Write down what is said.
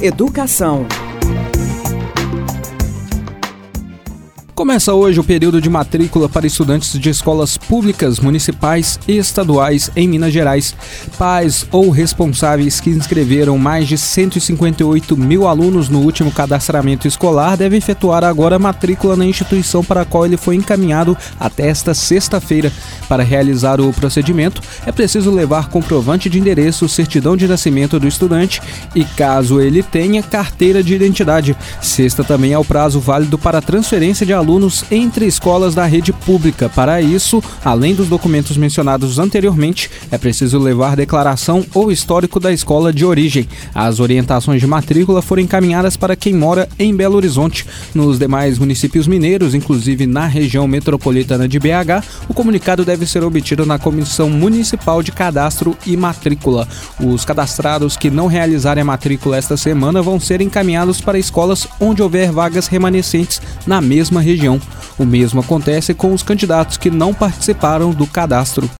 Educação. Começa hoje o período de matrícula para estudantes de escolas públicas, municipais e estaduais em Minas Gerais. Pais ou responsáveis que inscreveram mais de 158 mil alunos no último cadastramento escolar devem efetuar agora a matrícula na instituição para a qual ele foi encaminhado até esta sexta-feira. Para realizar o procedimento, é preciso levar comprovante de endereço, certidão de nascimento do estudante e, caso ele tenha, carteira de identidade. Sexta também é o prazo válido para transferência de alunos entre escolas da rede pública. Para isso, além dos documentos mencionados anteriormente, é preciso levar declaração ou histórico da escola de origem. As orientações de matrícula foram encaminhadas para quem mora em Belo Horizonte. Nos demais municípios mineiros, inclusive na região metropolitana de BH, o comunicado deve ser obtido na Comissão Municipal de Cadastro e Matrícula. Os cadastrados que não realizarem a matrícula esta semana vão ser encaminhados para escolas onde houver vagas remanescentes na mesma região. O mesmo acontece com os candidatos que não participaram do cadastro.